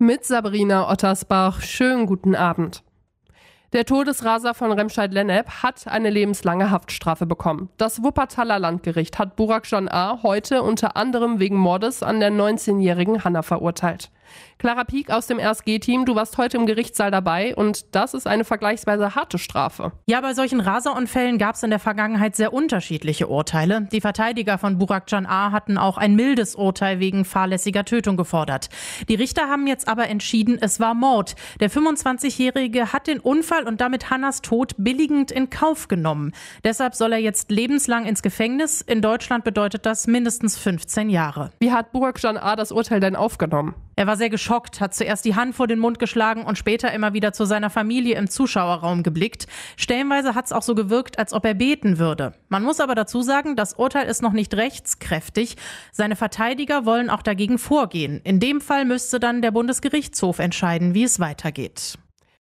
Mit Sabrina Ottersbach. Schönen guten Abend. Der Todesraser von Remscheid-Lennep hat eine lebenslange Haftstrafe bekommen. Das Wuppertaler Landgericht hat Burak Can A. heute unter anderem wegen Mordes an der 19-jährigen Hanna verurteilt. Clara Pieck aus dem RSG-Team, du warst heute im Gerichtssaal dabei und das ist eine vergleichsweise harte Strafe. Ja, bei solchen Raserunfällen gab es in der Vergangenheit sehr unterschiedliche Urteile. Die Verteidiger von Burak Can A. hatten auch ein mildes Urteil wegen fahrlässiger Tötung gefordert. Die Richter haben jetzt aber entschieden, es war Mord. Der 25-Jährige hat den Unfall und damit Hannas Tod billigend in Kauf genommen. Deshalb soll er jetzt lebenslang ins Gefängnis. In Deutschland bedeutet das mindestens 15 Jahre. Wie hat Burak Can A. das Urteil denn aufgenommen? Er war sehr geschockt, hat zuerst die Hand vor den Mund geschlagen und später immer wieder zu seiner Familie im Zuschauerraum geblickt. Stellenweise hat es auch so gewirkt, als ob er beten würde. Man muss aber dazu sagen, das Urteil ist noch nicht rechtskräftig. Seine Verteidiger wollen auch dagegen vorgehen. In dem Fall müsste dann der Bundesgerichtshof entscheiden, wie es weitergeht.